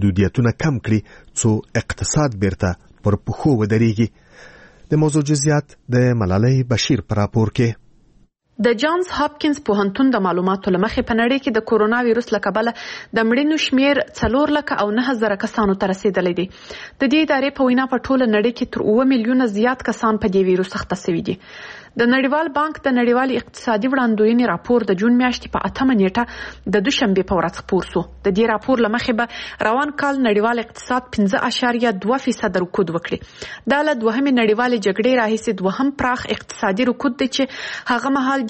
محدودیتونه کم کړي څو اقتصاد بیرته پر پښو ودرېږي. د موضوع جزئیات د ملالۍ بشیر پر راپور کې. د جانز هاپکینز پوهنتون د معلوماتو لمخې په نړۍ کې د کورونا وایروس له کبله د مړینو شمیر 4,09,000 کسانو ته رسیدلی دی. د دې ادارې په وینا په ټوله نړۍ کې تر 7 میلیونه زیات کسان په دې وایروس اخته شوي دي. د نړیوال بانک د نړیوال اقتصادي وړاندوینې راپور د جون میاشتې په 8 نیټه د دوشنبه په ورځ خپور شو. د دې راپور لمخې به روان کال نړیوال اقتصاد 5.2% رکود وکړي. دا له دوهمې نړیوالې جګړې راهیسې دوهم پراخ اقتصادي رکود دی چې هغه مهال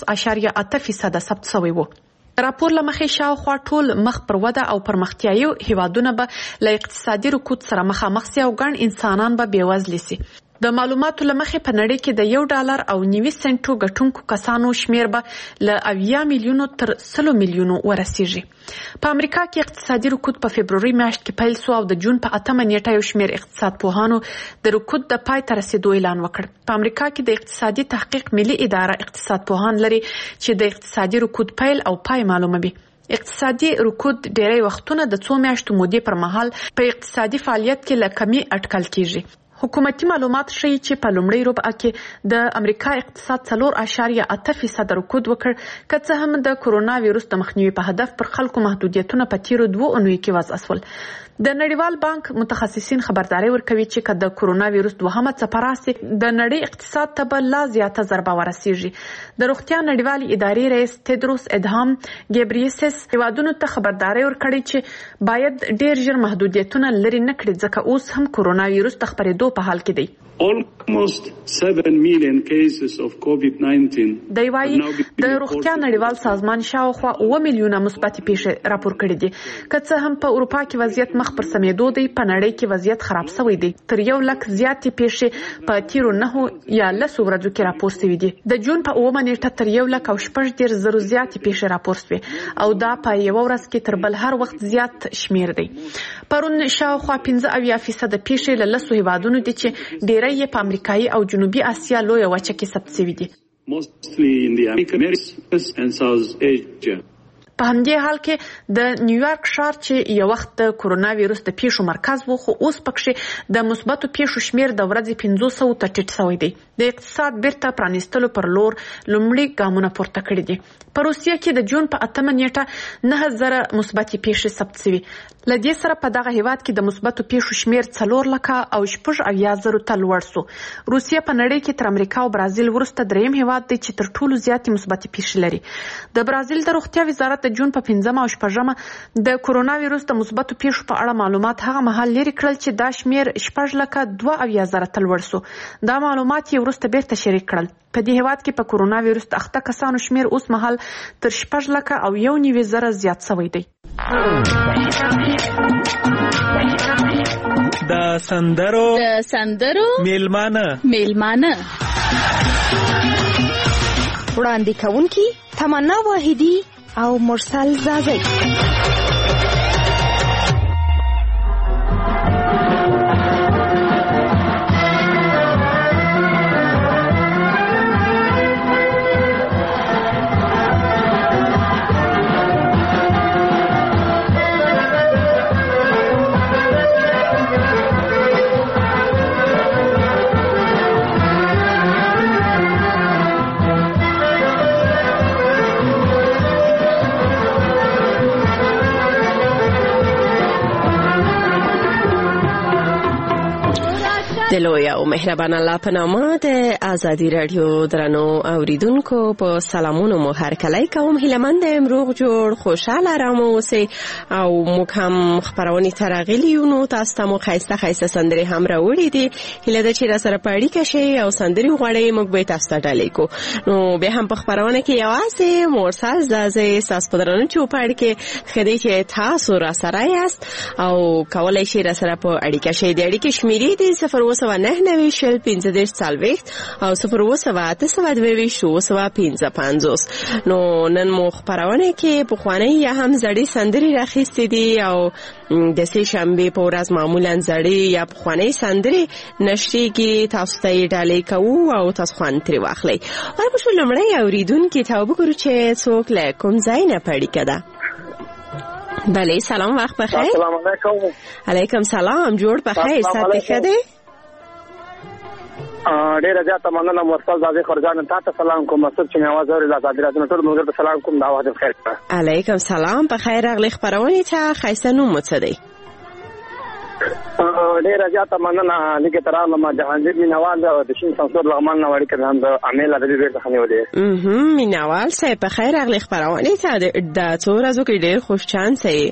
14.8% ثبت شوی و. راپور لمخې شاوخوا ټول مخ پر وده او پرمختیایي هیوادونه به له اقتصادي رکود سره مخامخ سي او ګڼ انسانان به بېوزله سي. د معلوماتو لمخې په نړۍ کې د $1.90 ګټونکو کسانو شمیر به له 80 میلیونو تر 100 میلیونو ورسیږي. په امریکا کې اقتصادي رکود په فبروري میاشت کې پیل شو او د جون په 8 نیټه یو شمیر اقتصاد پوهانو د رکود د پای ته رسیدو اعلان وکړ. په امریکا کې د اقتصادي تحقیق ملي اداره اقتصاد پوهان لري چې د اقتصادي رکود پیل او پای معلوموي. اقتصادي رکود ډېری وختونه د 2 میاشتو مودې پر مهال په اقتصادي فعالیت کې له کمی اټکل کیږي. حکومتي معلومات ښیي چې په لومړۍ ربع کې د امریکا اقتصاد 4.8% رکود وکړ، که څه هم د کورونا وایروس د مخنیوي په هدف پر خلکو محدودیتونه په تیرو 2 اونیو کې وضع شول. د نړیوال بانک متخصصین خبرداري ورکوي چې که د کورونا وایروس دوهمه څپه راسي د نړۍ اقتصاد ته به لا زیاته ضربه ورسیږي. د روغتیا نړیوالې ادارې رئیس تدروس ادهام ګیبریسس هیوادونو ته خبرداري ورکړي چې باید ډیر ژر محدودیتونه لرې نه کړي ځکه اوس هم کورونا وایروس د خپرېدو په حال کې دی. Almost 7 million cases of COVID-19. دی وايي د روغتیا نړیوال سازمان شاوخوا 7 میلیونه مثبتې پیښې راپور کړي دي. که څه هم په اروپا کې وضعیت مخ پر سمېدو دی، په نړۍ کې وضعیت خراب شوی دی. تر 1 لک زیاتې پیښې په تیرو 9 یا 10 ورځو کې راپور شوي دي. د جون په 9 نیټه تر 1 لک او 14,000 زیاتې پیښې راپور شوې او دا په یو ورځ کې تر بل هر وخت زیات شمیر دی. پرون شاوخوا 15% پیښې له 10 هیوادونو دي چې ډېری یې په امریکایي او جنوبي اسیا لویه وچه کې ثبت شوي دي. په همدې حال کې د نیویارک ښار چې یو وخت د کورونا وایروس د پیښو مرکز و، خو اوس پکښې د مثبتو پیښو شمیر د ورځې 500 ته ټیټ شوی دی. د اقتصاد بیرته پرانیستلو پر لور لومړي ګامونه پورته کړي دي. په روسیه کې د جون په 8 نیټه 9,000 مثبتې پیښې ثبت شوي. له دې سره په دغه هیواد کې د مثبتو پیښو شمیر 4 لکه او 7,000 ته لوړ شو. روسیه په نړۍ کې تر امریکا او برازیل وروسته دریم هیواد دی چې تر ټولو زیاتې مثبتې پیښې لري. د برازیل د روغتیا وزارت د جون په 5 او 6 د کورونا وایروس د مثبتو پیښو په اړه معلومات هغه مهال لري کړل چې دا شمیر 6,02,000 ته لوړ شو. دا معلومات یې وروسته بیرته شریک کړل. په دې هیواد کې په کورونا وایروس د اخته کسانو شمیر اوس مهال تر 6,01,000 زیات شوی دی. د سندرو میلمانه وړاندې کوونکي تمنا واحدی او مرسل زازی. د لوی او مهربان الله په نامه د ازادي رادیو درنو اوریدونکو په سلامونو مو هرکلی کوم. هیلهمند یم روغ جوړ خوشحاله آرام اوسئ او موږ هم خپرونې ته راغلي یو. نو تاسو ته مو ښایسته ښایسته سندرې هم راوړي دي. هیله ده چې راسره په اړیکه شئ او سندرې وغواړئ، موږ به تاسو ته ډالۍ کوو. نو بیا هم په خپرونه کې یوازې مرسل زازی ستاسو په درنو چوپړ کې ښه دی چې تاسو راسره یاست او کولی شئ راسره په اړیکه شئ. د اړیکې شمیرې دي 0 9 شل 15 40 او 0 نو نن مو خبرونه کې په خوانی یا هم زړې سندري راخېستې دي او د سې شنبه په ورځ معمولا زړې یا په خوانی سندري نشري کې تاسو ته ډالۍ کوو او تاسو خوان تری واخلئ. ورپسې لمړی اوریدونکو ته وګورو چې څوک له کوم ځای نه پړی کده. بله سلام وقت بخیر. السلام علیکم. علیکم سلام. جوړ بخیر. ساتي ښه دی؟ ډیره زیاته مننه مرسل زاده خرجان. تاسو سلام کوم. مسعود چې आवाज اوري لا زاده راځنه ټول موږ ته سلام کوم. دا وخت بخیر. علیکم سلام. بخیر راغلی خبرونه ته خیسه نوم څه دی؟ ډیره زیاته مننه لیکه تراله ما جهانگیر مینوال د شین سنسور لغمان نه وړي کړم د امیل د دې څخه نیولې. مینوال صاحب بخیر راغلی خبرونه ته د څو ورځو کې ډیر خوش چانس یې.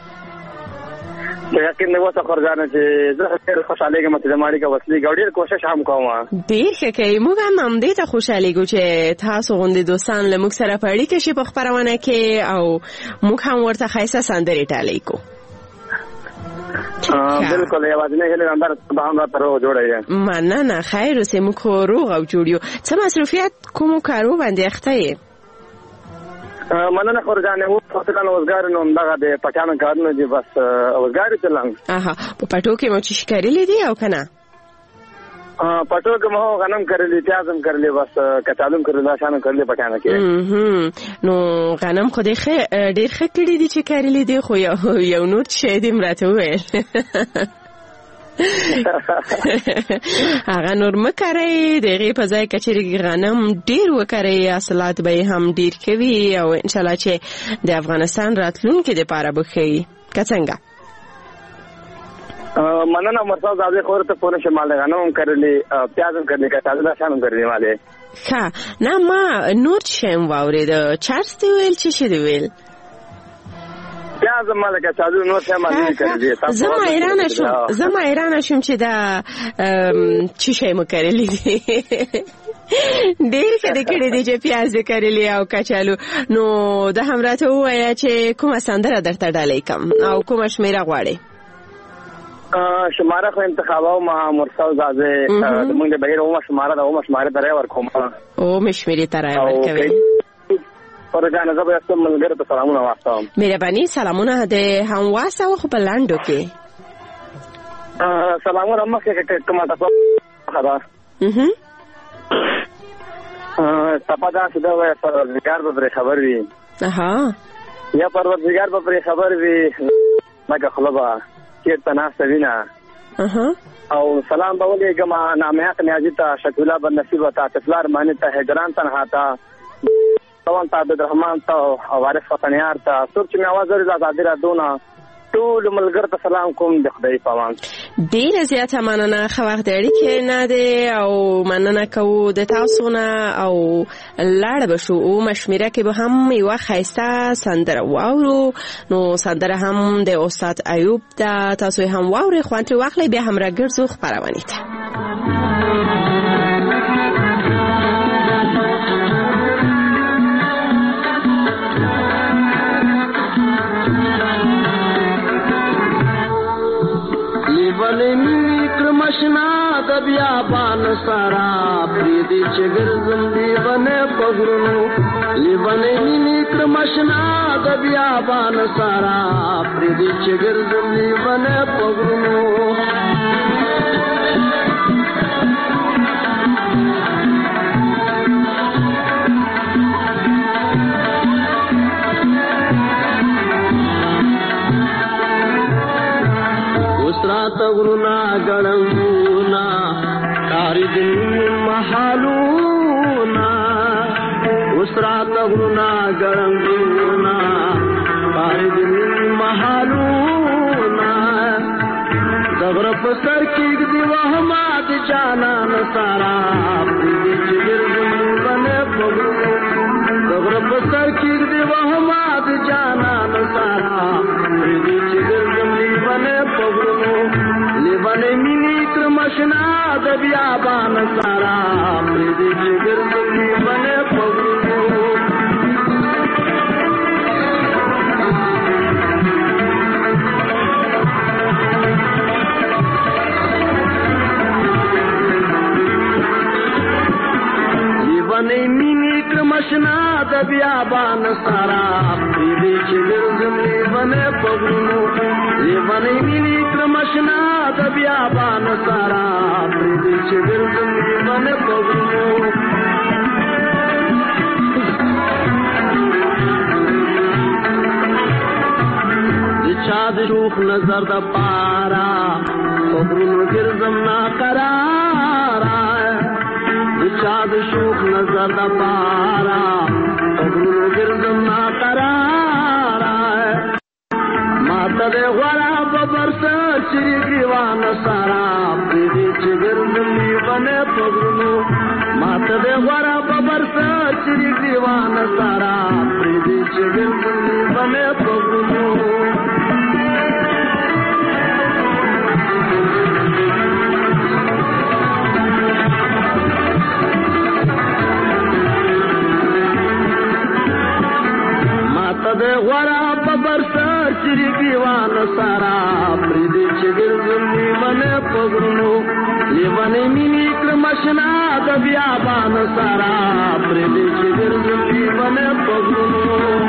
یقین نه وته خرجانه چې زه ډیر خوشاله یم چې زماري کا وسلې ګډیر کوشش هم کوم. ډیر ښه کوي. موږ هم دې ته خوشاله ګو چې تاسو غوندې دوستان له موږ سره په اړیکه شي په خبرونه کې او موږ هم ورته خیسه سندري ټالې کو. بالکل یوازې نه هله اندر به هم را ترو جوړه. مننه خیر اوسې موږ روغ او جوړ یو. څه مصروفیت کوم کارو باندې اخته یې؟ مننه خورجانه وو فصلانه وزګار نو دغه د پټانو کارونه دي بس وزګار چلنګ. په پټو کې مو چې شکارې دي او کنه؟ پټو کې مو غنم کړلې پیازم کړلې بس کچالو کړلې شانو کړلې پټانو کې. نو غنم خو دې ډېر ښه کړې دي چې کړلې دي خو یو نور څه دې مراته وویل. هغه نور مکرې دغه په ځای کچېږي غنم ډیر وکړي حاصلات به هم ډیر کوي او ان شاء الله چې د افغانستان راتلونکي د پاره بخي کڅنګا. مننه مرسل زاده خور ته پونه شمال غنم کړلې پیازم کړلې کچالو شانو کړلې ماله. ښه نه ما نور شم واورید چارس دی ویل چې شه دی ویل. پیاز مالکه چالو نو څه مالې کړې. زما ایران شوم چې دا چی شي مو کړلې دي. ډېر کړي دي چې پیاز کړلې او کچالو. نو د همراته وایا چې کومه سندره درته ډالې کم او کومه شمیره غواړي؟ شماره خو انتخاباو ما مرسل زاده د موږ د بهیر او شماره درې ورکوم. او مشمیره ترای ورکوي. خرجانه زه به تاسو ملګری ته سلامونه واستم. مهرباني سلامونه ده هم واسه خو په لاندو کې. سلامونه مخکې کومه تاسو خبر. تپادا چې دا وای پروردګار به خبر وي. یا پروردګار به خبر وي مګه خلبا چیرته ناسته وینا. او سلام به ولې ګما نامحق نیازی ته شکولا بن نصیب ته تفلار معنی ته هجران تنها ته توان ته عبدالرحمن ته او وارث فتنیار ته څوک چې مې आवाज لري زاده را دونه ټول ملګر ته سلام کوم د خدای پامان. ډیر زیاته مننه خو وخت اړیکې نه دی او مننه کوو د تاسو نه او لاړ بشو او مشمیره کې به هم یو خیسته سندره واورو. نو سندره هم د استاد ایوب د تاسو هم واوري خوانټ واخلې به هم راګرځو خبرونه ته. مشنا د بیا بان سارا پریدي چګر زمدي بنه پغرونو لیونه مینی کرمشنا د بیا بان سارا پریدي چګر زمدي بنه پغرونو تغرنا گڑنگونا تاری دن محالونا اسرا تغرنا گڑنگونا تاری دن محالونا دغر پسر کی دی وحماد جانا نسارا پریدی چگر زمبنے پگرو دغر پسر کی دی وحماد جانا نسارا پریدی چگر زمبنے پگرو لیوانے مینی کرمشنا د بیابان سارا پریدی چگر زمبنے پگرو لیوانے مینی کرمشنا د بیابان سارا پریدی چگر زمبنے پگرو لیوانے مینی کرمشنا د بیابان سارا پریدی چگر زمبنے پگرو چا د شوخ نظر د پارا خبرونو ګرځم ناقرارا د چا د شوخ نظر د پارا خبرونو ګرځم ناقرارا ماته د غلا ببر سر چې ګریوان سارا دې چې ګرځم نیونه خبرونو ماته د غلا ببر سر چې ګریوان سارا دې چې ګرځم نیونه خبرونو de غورا په برسر چې دیوان سارا پردي چې ګرځمني باندې پګرونو لیوانې مینې کړمشنا د بیا باندې سارا پردي چې ګرځمني باندې پګرونو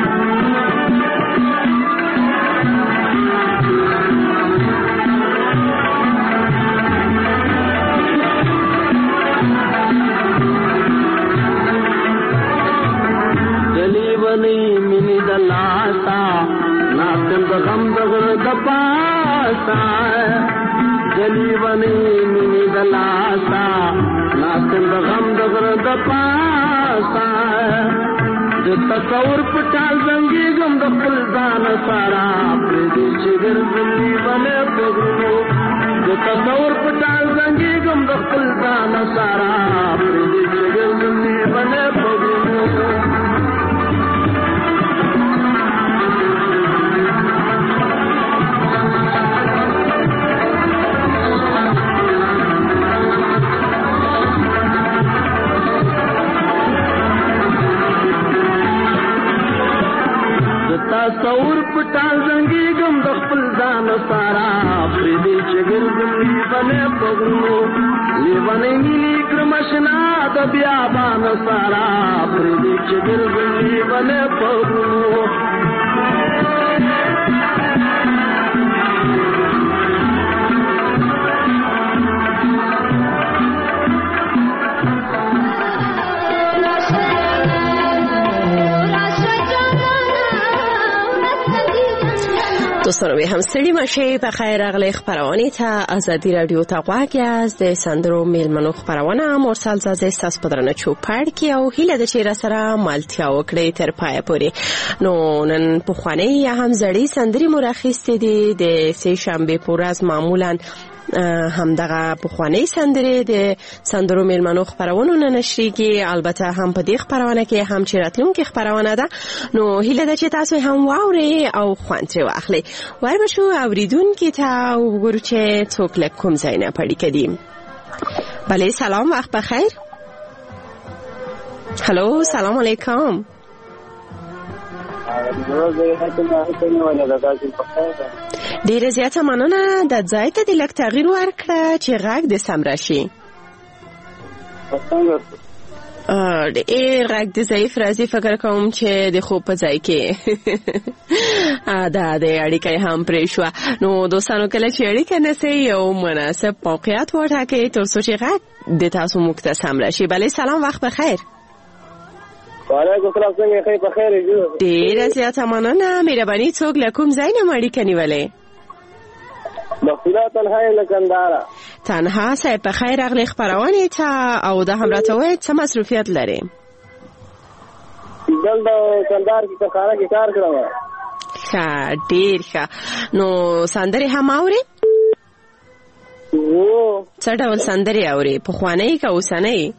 دلیوانې مینې د لاسا ناتم د غم د غره د پاسا دلیوانې مینې د لاسا ناتم د غم د غره د پاسا د تصور پټال زنګي غم د خپل ځان سارا پردي چې ګرځمني باندې پګرونو د تصور پټال زنګي غم د خپل ځان سارا پردي چې ګرځمني باندې پګرونو تصور پټال زنګي غم د خپل ځان سارا پردي چې ګرځمني باندې پګرونو لیوانې مینې کړمشنا د بیا باندې سارا پردي چې ګرځمني باندې پګرونو دوستانو به هم ستړي مشه په خیر راغلی خبرونه ته ازادي رادیو ته غواړي از د سندرو میلمنو خبرونه مرسل زازه ستاسو په درنه چوپړ کې او هیله د چیرې سره مالتیا وکړي تر پای پورې نو نن په خوانې یا هم زړې سندري مرخص دي د سه شنبه پورز معمولا همدغه پخوانی سندرې د سندرو میلمنو خبرونه نشریږي البته هم په دې خبرونه کې هم چې راتلونکي خبرونه ده نو هیله ده چې تاسو هم واوري او خوند ترې واخلئ وای بشو اوریدونکو ته وګورو چې څوک له کوم ځای نه پړی کړي بله سلام وخت بخیر هلو سلام علیکم ډیره زیاته مننه د ځای ته د لږ تغییر ورکړه چې غږ د سم راشي ډېر غږ د ضعیف راځي فکر کوم چې د خوب په ځای کې دا د اړیکې هم پرې شوه نو دوستانو کله چې اړیکه نسئ یو مناسب موقعیت وټاکئ تر څو چې غږ د تاسو موږ ته سم راشي بله سلام وخت بخیر وعلیکم السلام څنګه خیر په خیر یو ډیره زیاته مننه مهرباني څوک له کوم ځای نه اړیکه نیولې مغفرت تنها لکندارا تنها صاحب په خیر اغلی خبرونه ته او د هم راتوي څه مصروفیت لري دلته کندهار کې کارخانه کې کار کوم ښه ډیر ښه نو سندري هم اوري څه ډول سندري اوري په خوانې کا اوسنۍ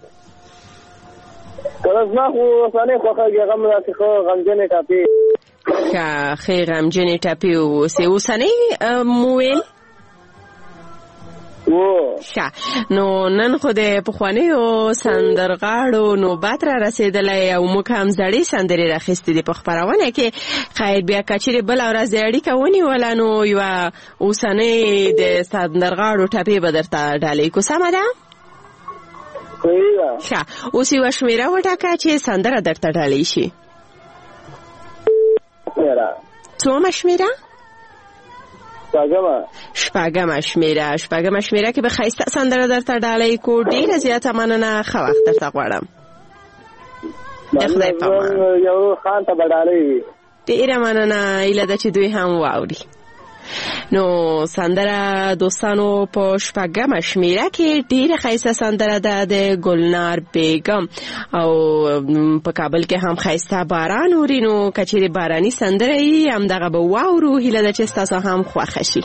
کله زما خو اوسنۍ خو غم راځي خو غمجنې ټاپي ښه خیر غمجنې ټاپي اوسنۍ مویل ښه نو نن خو د پخوانیو سندرغاړو نوبت را رسېدلی او موږ هم زړې سندرې راخیستې دي په خپرونه کې خیر بیا که چیرې بله ورځ اړیکه ونیوله نو یوه اوسنۍ د سندرغاړو ټپې به درته ډالۍ کو سمه ده ښه اوس یوه شمېره وټاکه چې سندره درته ډالۍ شي څومه شمېره شپږمه شمېره کې به ښایسته سندره درته ډالۍ کو ډېره زیاته مننه ښه وخت درته غواړم د خدای په امان یو خان ته به ډالۍ وي ډېره مننه هیله ده چې دوی هم واوري نو سندره دوستانو په شپږمه شمیره کې ډیره ښایسته سندره ده د ګلنار بیگم او په کابل کې هم ښایسته باران اوري. نو کچېرې باراني سندره یې همدغه به واورو. هیله ده چې ستاسو هم خوښه شي.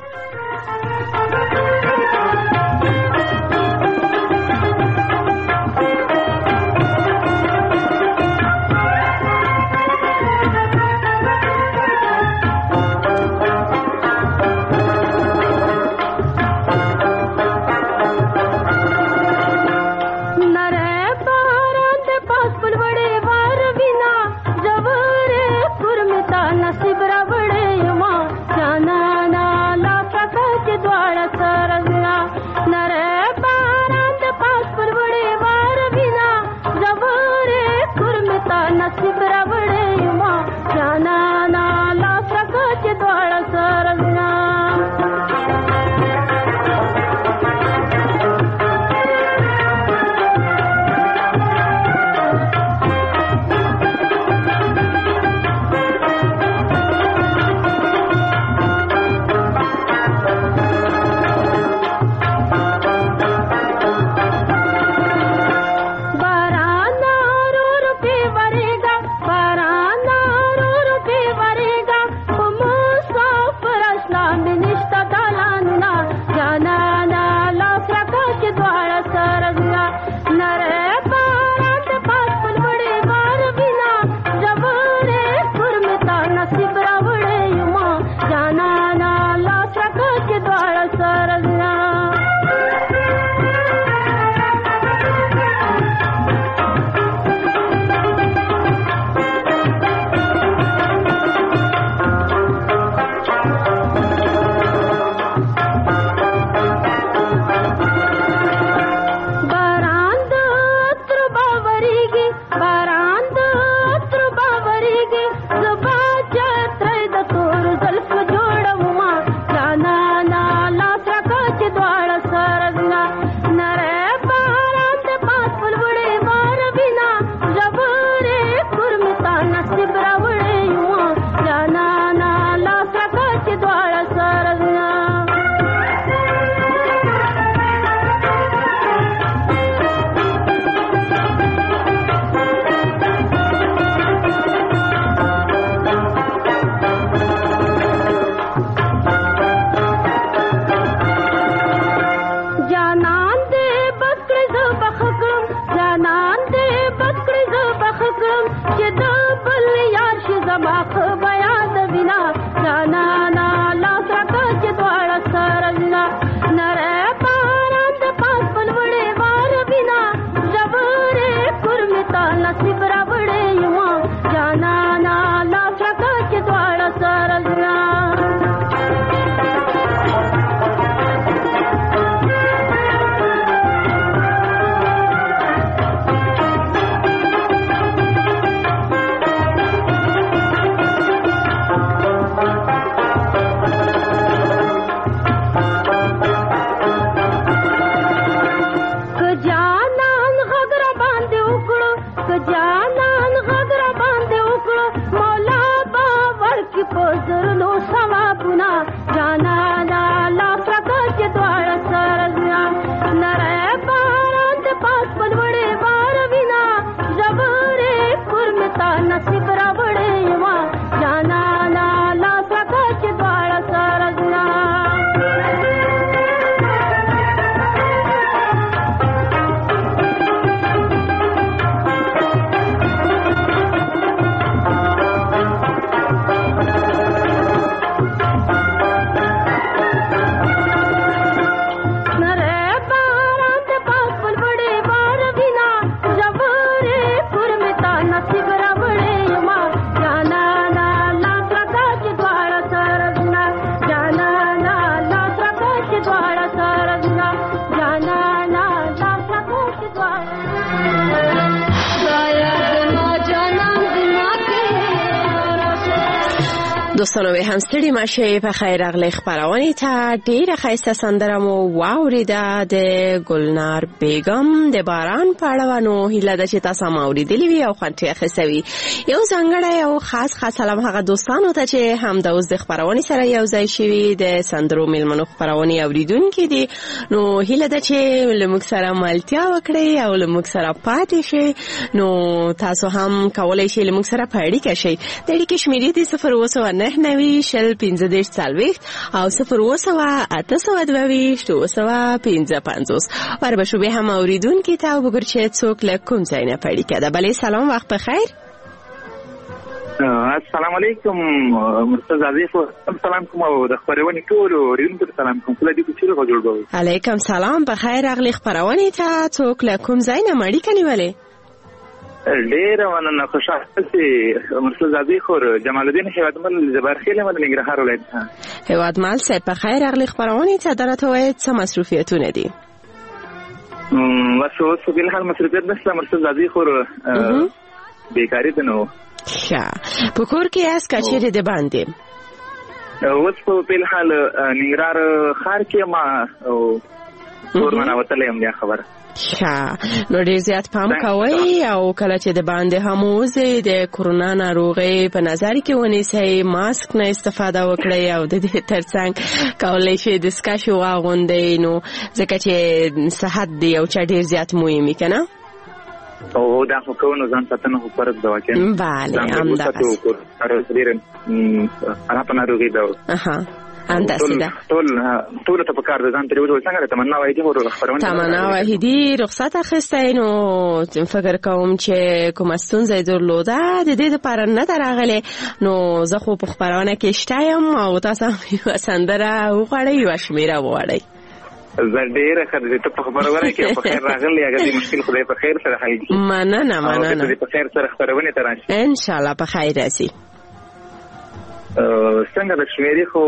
دوستانو به هم ستړي مشه په خیر راغلی خبرونه ته ډیره ښایسته سندره مو واوریده د ګلنار بیگم د باران په اړه نو هیله ده چې تاسو هم اوریدلی وي او خوند یې اخیستی یو ځانګړی او خاص سلام هغه دوستانو ته چې هم د اوس د خبرونه سره یو ځای شوي د سندرو میلمنو خبرونه اوریدونکي دي نو هیله ده چې لموږ سره ملتیا وکړي او لموږ سره پاتې شي نو تاسو هم کولای شئ لموږ سره په اړیکه شئ د اړیکې شمیرې دي 029901540 او 02822 ور بشو به هم اوریدونکي ته وګور چې څوک له کوم ځای نه پړی کده. بلې سلام وخت بخیر. السلام علیکم مرتضی عزیز سلام کوم او د خبرونه ټول اوریدونکو سلام کوم کله دې چې له جوړ علیکم سلام بخیر اغلی خبرونه ته څوک له کوم ځای نه مړی کنيولې ډیر وننه خوشاله سي مرتضی عزیز خور جمال الدین هیوادمل زبرخیل مد نګرهار ولایت هیوادمل سه بخیر اغلی خبرونه ته درته وای څه مصروفیتونه دي واسو بل حال مصروفیت نشته مرتضی عزیز خور بیکاری ده نو ښه په کور کې اس کچېره ده باندې اوس په بل حال نګرهار خار کې ما کور مناوتلې هم خبره نو ډیر زیات پام کوئ او کله چې د باندې هموزه د کرونا ناروغي په نظر کې ونیسئ ماسک نه استفاده وکړئ او د دې ترڅنګ کولای شئ د سکاشو واغوندئ نو ځکه چې صحت دی او چې ډیر زیات مهمه کنه او دا خو کوو ځان ساتنه خو فرض ده واکه bale همدغه انا په ناروغي ده انداسه ده ټول ته په کار ده ځان تریو څنګه تمنا وایي ورو خبرونه تمنا وایي رخصت اخیسته نو فکر کوم چې کوم ستونزه درلوده د دې لپاره نه دراغله نو زه خو په خبرونه کې شتایم او تاسو یو سندره وغواړئ یو شمیره وغواړئ زړه خدای ته په خبرونه کې په خیر راغلی هغه دې مشکل خدای په خیر سره حل کړي مننه دې په خیر سره خبرونه تراشي ان شاء الله په خیر راشي څنګه د شمیرې خو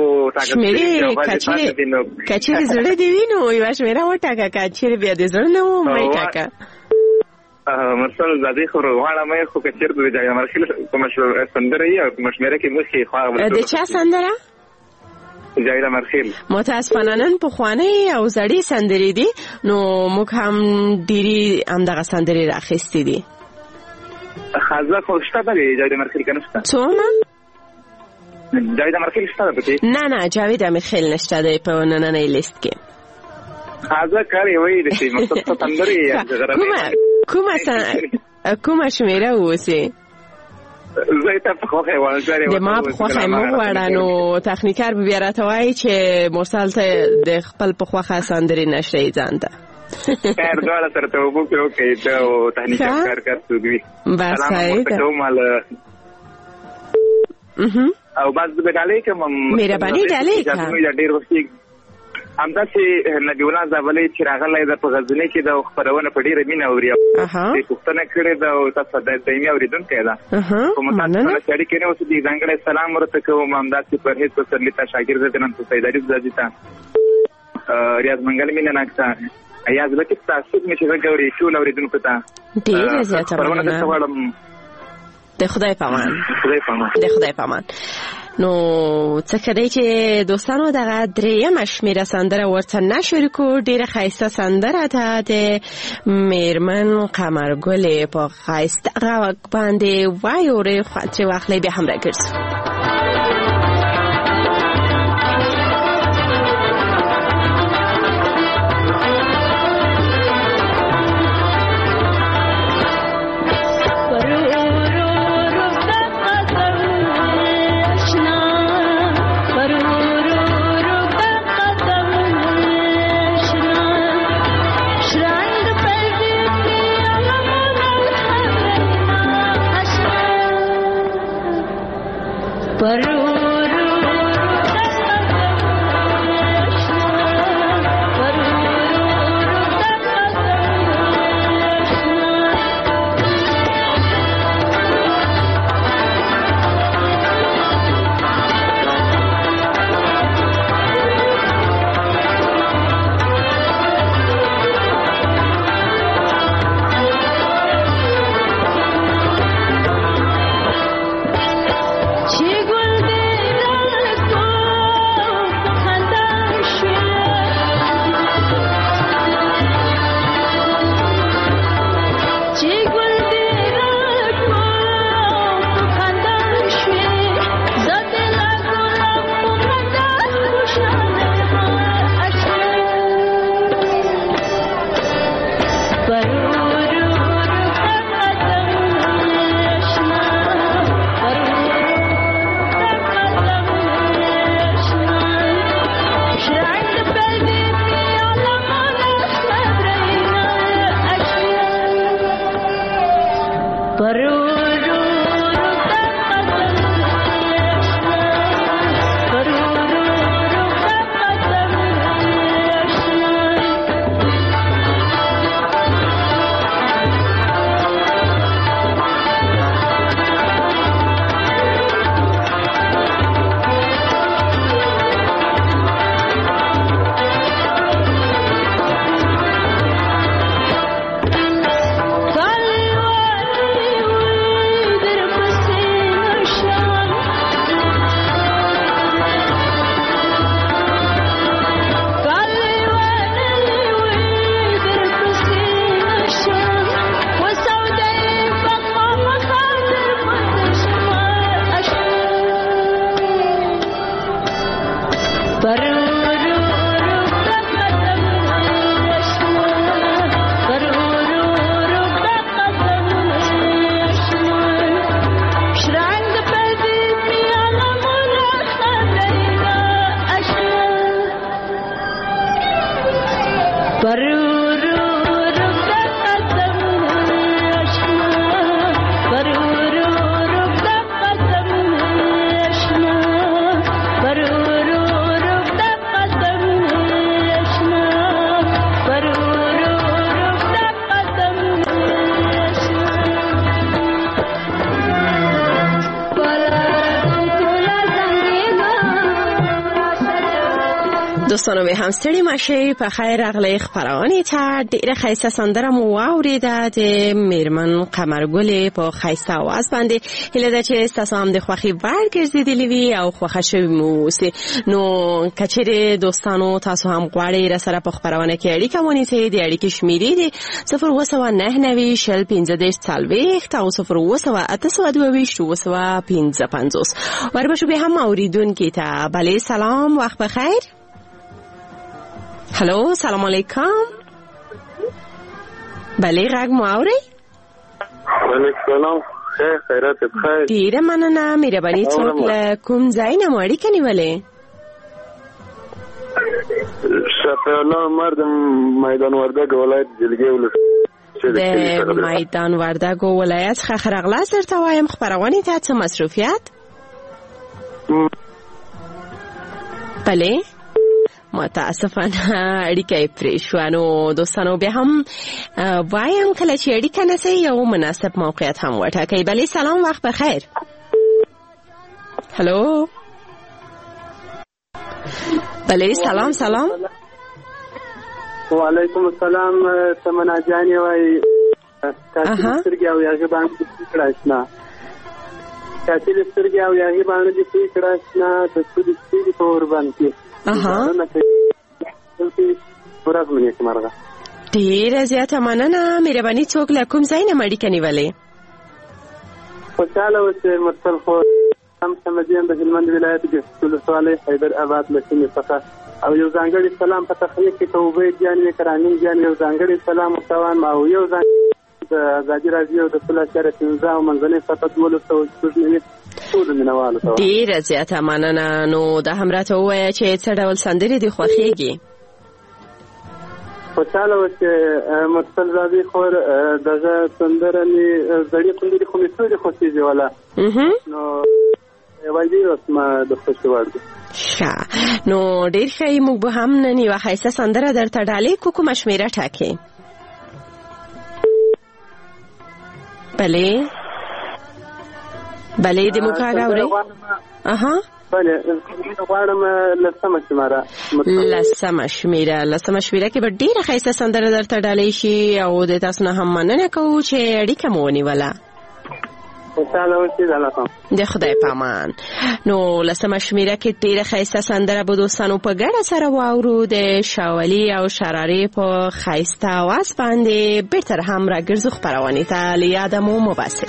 کچېرې زړه دی وینو یو شمیره وټاکه کچېرې بیا دې زړه نه و مې کاکا مرسل زادي خو واړه مې خو کچېر د ځای مرخیل کوم سندره یې کوم شمیره کې مخې خو د چا سندره جایله مرخیل متاسفانه نن په خوانه او زړې سندرې دي نو موږ هم ډېری همدغه سندرې راخېستې دي خازه خو شته د جایله مرخیل کنه څونه جاوید امرخیل شته پکې نه جاوید امرخیل نشته دی په نننۍ لیست کې حاضر کاری وای د شي مصطفی تندري کومه شمیره وسی زه ته په خوخه وانځري د ما په خوخه مو وړانو تخنیکر به بیا راټوي چې مرسل ته د خپل په خوخه سندري نشي ځانته خیر دا سره ته وګورئ چې ته تخنیکر کار کوي بس او بعد به ډالې کوم مهرباني ډالې کوم ډېر وختي همدا چې نبی الله زولې چې راغلی د په غزنی کې د خبرونه په ډېر مینه اوري د پښتنه کړي د تاسو د دایمي اوریدونکو ده کوم تاسو سره شریک نه اوسې دي ځانګړی سلام ورته کوم همدا چې په هیڅ وسرلیتا شاګرد دې نن څه سیداری زادي تا ریاض منګل مینه ناکتا ایاز لکه تاسو مې چې غوړي ټول اوریدونکو ته ډېر زیات مننه د خدای پامان د خدای پامان نو څه کړی چې دوستانو دغه درېیمه شمیره سندره ورته نشریکو ډېره ښایسته سندره ده د میرمن قمرګلې په ښایسته غږ باندې وایورې چې واخلئ بیا هم راګرځو دوستانو به هم ستړي مشه په خیر راغلی خبرونه ته ډیره خیسته سندره مو واوریده د میرمن قمرګل په خیسته आवाज باندې هله ده چې تاسو هم د خوخي ورګرځیدلی وي او خوښ شوی مو سي نو کچره دوستانو تاسو هم غواړئ را سره په خبرونه کې اړیکه ونیسئ د اړیکې شمیرې دي 02990 شل 15 40 او 028 وربشو به هم اوریدونکو ته بله سلام وخت بخیر. هلو سلام علیکم. بله غږ مو اورئ؟ وعلیکم سلام. خیرات بخیر. ډیره مننه. مهرباني څوک له کوم ځای نه مو اړیکه نیولې؟ شفیع الله مرد میدان وردګ ولایت جلګې ولسوالۍ. د میدان وردګ ولایت څخه خرغلاس درته وایم خبرونه ته څه مصروفیت؟ بله متاسفانه اړیکه پرې شوه. نو دوستانو بیا هم وایم کله چې اړیکه نسئ یو مناسب موقعیت هم وټاکئ. بله سلام وخت بخیر. هلو بله سلام سلام. وعلیکم السلام. تمنا جانی وای تاسو سترګې او یاغي باندې کړاشنا تاسو سترګې او یاغي باندې کړاشنا د څه د سترګې په ور باندې ډیره زیاته مننه. مهرباني څوک له کوم ځای نه اړیکه نیولې؟ خوشاله اوسئ. مرسل خو هم سمدین د هلمند ولایت کې ولسوالۍ حیدر آباد لسینې څخه او یو ځانګړی سلام په تخنیک کې توبې جان کرانی جان یو ځانګړی سلام مستوان او یو ځانګړی د ازادي راډیو د پله شهر 15 او منځنۍ سطح 1299 ډیره زیاته مننه. نو دا هم راته ووایه چې څه ډول سندرې دې خوښېږي؟ خوشحاله اوسئ. مرسل راځي خور دغه سندره مې زړې سندرې خو مې ټولې خوښېږي والا نو وایي اوس ما د خوښې وړ دي. ښه نو ډېر ښه موږ به هم نن یوه ښایسته سندره درته ډالۍ کړو. کومه شمېره ټاکې؟ بلې بلې د موکاګ اورئ؟ بله غواړم لسمه شمېره کې به ډېره ښایسته سندره درته ډالۍ شي او د تاسو نه هم مننه کوو چې اړیکه مو ونیوله. د خدای په امان. نو لسمه شمېره کې ډېره ښایسته سندره به دوستانو په ګډه سره واورو د شاولي او شرارې په ښایسته اواز باندې. بېرته هم راګرځو خپرونې ته له یاده مو مباسئ.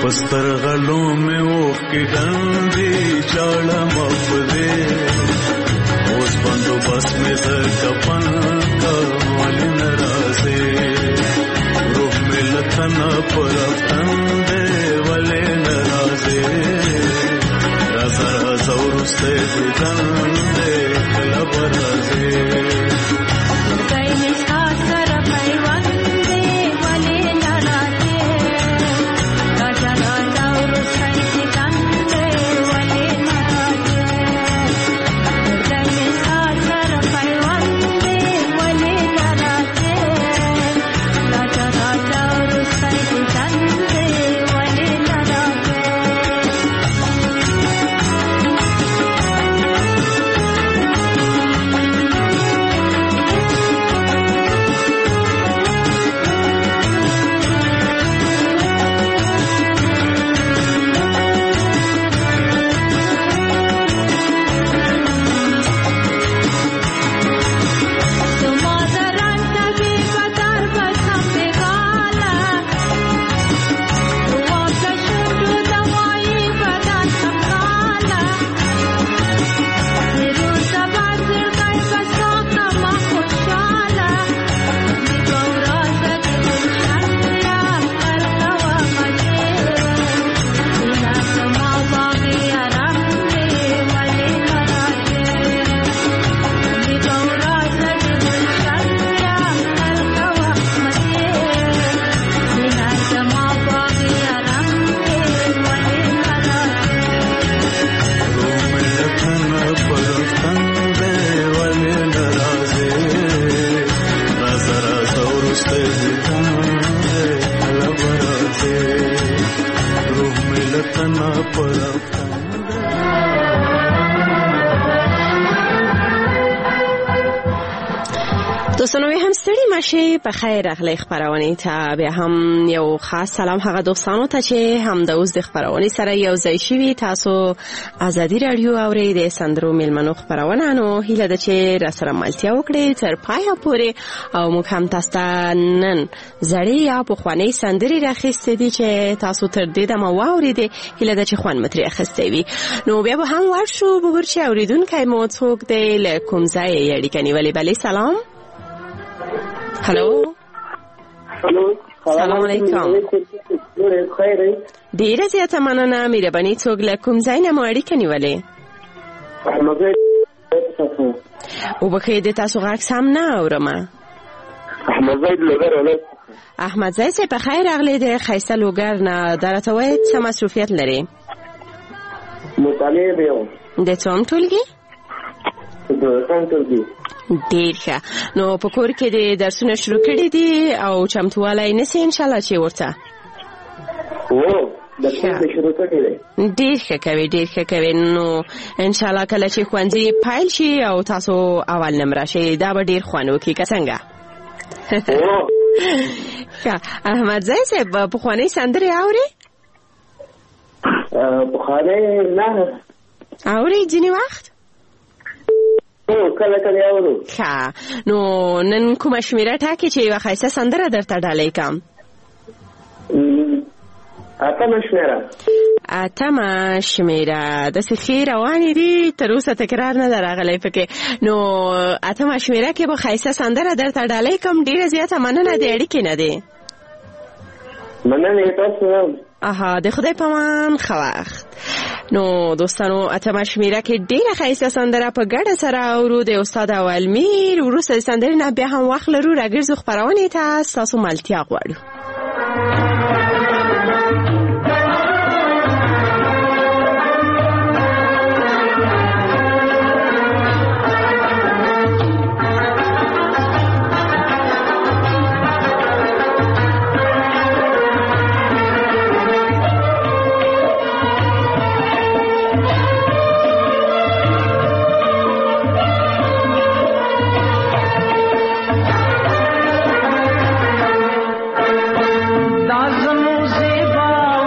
बस्तर गलों में ओफ की डंडी चाड़ा मफदे उस बंदोबस्त में सर कपन का वाली नराजे रूह में लखना पर तंदे वाले नराजे रजा रजौर से गंदे खलबराजे دوستانو هم ستړي مشه په خیر راغلی خبرونه ته به هم یو خاص سلام هغه دوستانو ته چې هم د اوس د خبرونه سره یو ځای شوي تاسو ازادي رادیو اوري د سندرو ملمنو خبرونه نو هیله ده چې را سره ملتیا وکړي تر پایه پورې او موږ هم تاسو ته نن زړې یا پخوانۍ سندرې راخېستې دي چې تاسو تر دې دمه واورېدې هیله ده چې خوند مترې اخیستی وي نو بیا به هم ورشو بګور چې اورېدونکی مو څوک دی له کوم ځای یې اړیکه نیولې بلې سلام هلو سلام علیکم ډیره زیاته مننه مهرباني څوک له کوم ځای نه مو اړیکه نیولې وبخښئ د تاسو غږ سم نه اورم احمد زید صاحب په خیر راغلی د ښایسته لوګر نه درته وایي څه مصروفیت لري مطالعه به د څوم ټولګي ډیر ښه نو په کور کې د درسونه شروع کړي دي او چمتووالی نیسئ انشاءالله چې ورته ډیر ښه کوي ډیر ښه کوي نو انشاءالله کله چې ښوونځي پیل شي او تاسو اول نمره شئ دا به ډیر خوند وکړي که څنګه احمد زی صاحب پخوانۍ سندرې اورې پخوانۍ نه اورې ځینې وخت کله کله اورو ښه نو نن کومه شمیره ټاکې چې یوه ښایسته سندره درته ډالۍ کړم اتمه شمیره داسې ښې روانې دي تر اوسه تکرار نه ده راغلی پکې نو اتمه شمیره کې به ښایسته سندره درته ډالۍ کړم ډېره زیاته مننه د اړیکې نه دی مننه تاسو د خدای په امان ښه وخت نو دوستانو اتمه شمیره کې ډېره ښایسته سندره په ګډه سره اورو د استاد اولمیر وروسته د سندرې نه بیا هم وخت لرو راګرځو خپرونې ته ستاسو ملتیا غواړو زمو زیبا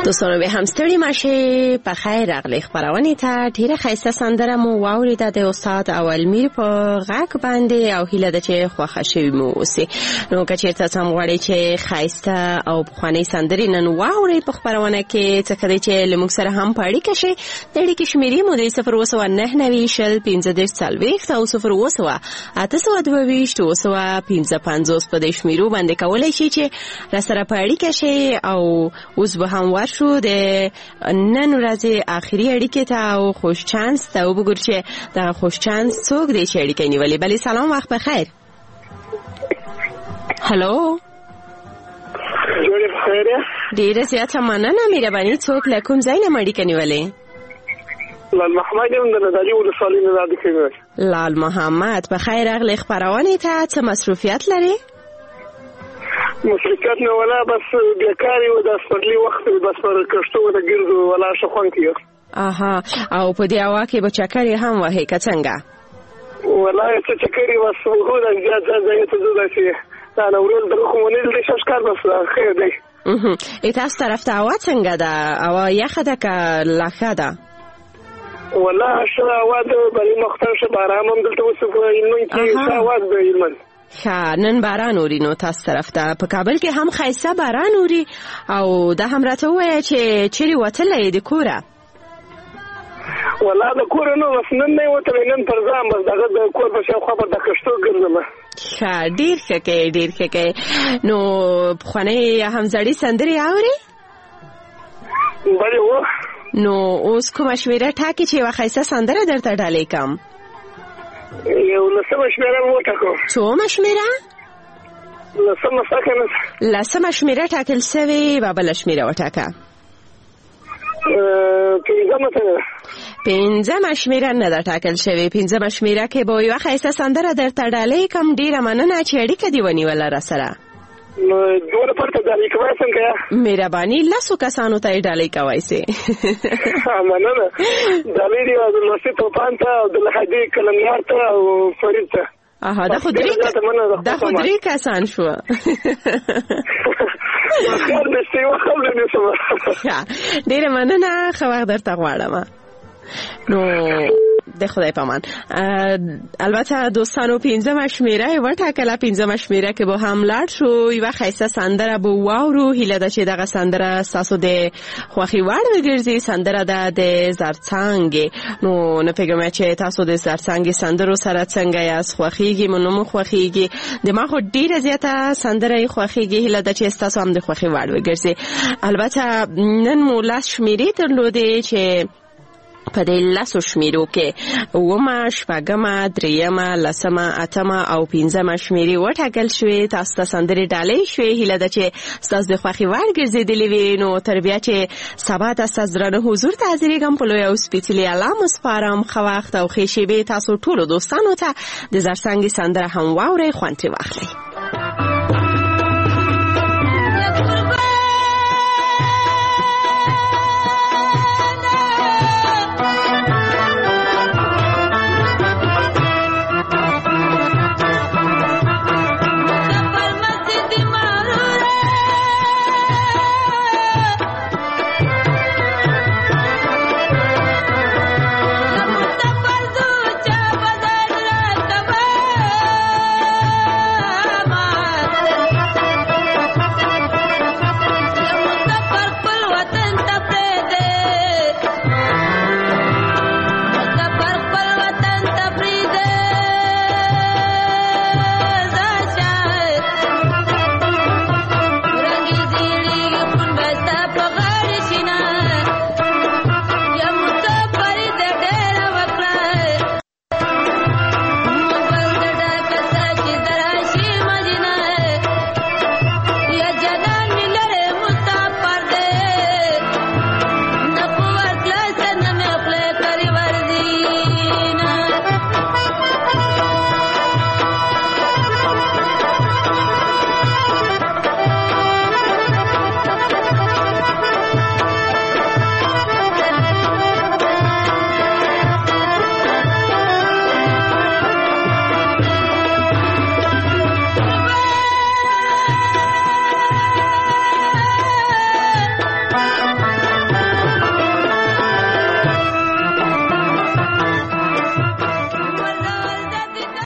دوستانو به هم ستړي ماشه په خیر راغلی خبرونه ته ډیره خسته سندره مو واوریده د استاد اولمیر په غاک باندې او هیله ده چې خوښه شوي مو اوسي. نو که چیرته سم غواړئ چې خسته او پخوانۍ سندرې نن واورئ په خبرونه کې څه کوي چې لموږ سره هم په اړیکه شي. د اړیکې شمیرې مو د 029901540 او 02822 په دې شمیرو باندې کولای شي چې را سره په اړیکه شي. او اوس به هم ورشو د نن ورځې آخري اړیکې ته او خوش چانس ته وګورئ چې دا خوش چانس څوک دی چې اړیکه نیولې. بلې سلام وخت بخیر. هلو جوړې بخیر. ډیره زیاته مننه مهرباني. څوک له کوم ځای نه اړیکه نیولې؟ لال محمد یم د نادعلي ولسوالۍ نه اړیکه نیولې. لال محمد په خیر راغلی خبرونه ته څه مصروفیت لري؟ مصروفیت نه ولا بس بیکاری و د سپرلی وخت بس پر کښتو د ګرځو ولا شخوان کیو. اها او په دی اوا کې به چکرې هم وهي که څنګه؟ ولا څه چکرې بس هو د زیات ځای ته زده شي دا نو ورول دغه مونږ د ششکار بس خیر دی. تاسو طرف ته اوا څنګه ده؟ اوا یخه ده که لخه ده؟ ولا شو اوا د بری مختار شه بارام هم دلته وسو علم کې اوا د علم. نن باران اوري. نو تاسو طرف ته په کابل کې هم خایسته باران اوري او دا هم راته وایي چې چیرې وتلی د کوره؟ ولا د کور نو بس نن نه وتلی، نن پر ځان بس دغه د کور په شاوخوا پر د کښتو ګرځم. ډېر ښه کوې ډېر ښه کوې. نو پخوانۍ همزړې سندرې اورې؟ بلې و. نو اوس کومه شمېره ټاکې چې یوه ښایسته سندره درته ډالۍ کړم؟ یو لسمه شمېره مو وټاکو. څومه شمېره؟ لسمه سکنه. لسمه شمېره ټاکل سوې، بله شمېره وټاکه. پنځمه شمېره نه ده ټاکل شوې. پنځمه شمېره کې به یوه ښایسته سندره درته ډالۍ کړم. ډېره مننه چې اړیکه دې ونیوله راسره. دومره پرته ډالۍ کوی څنګه؟ مهرباني 10 کسانو ته یې ډالۍ کوی سې. مننه. ډالۍ دې د لوسي توپان ته او د لحدي کلمیار ته او فرید ته. دا خو درې کسان شو. ډېره مننه. ښه وخت درته غواړم. نو د خدای پامان. البته دوستانو پنځمه شمېره یې وټاکله. پنځمه شمېره کې به هم لاړ شو. یوه ښایسته سندره به واورو. هیله ده چې دغه سندره ستاسو د خوښې وړ وګرځي. سندره ده د زرڅانګې. نو نه پوهېږم چې تاسو د زرڅانګې سندرو سره څنګه یاست؟ خوښېږي مو نه مو خوښېږي؟ د ما خو ډېره زیاته سندره یې خوښېږي. هیله ده چې ستاسو هم د خوښې وړ وګرځي. البته نن مو 10 شمېرې درلودې چې په دې 10 شمیرو کې 9 شپږمه 3 لسمه 8 او 15 شمیرې وټاکل شوې. تاسو ته سندرې ډالۍ شوې. هیله ده چې ستاسو د خوښې وړ ګرځېدلې وي. نو تر بیا چې سبا ته ستاسو درانه حضور ته حاضرېږم په لوی او سپېڅلي الله مو سپارم. ښه وخت او ښې شېبې تاسو ټولو دوستانو ته. د زرڅانګې سندره هم واورئ، خوند ترې واخلئ.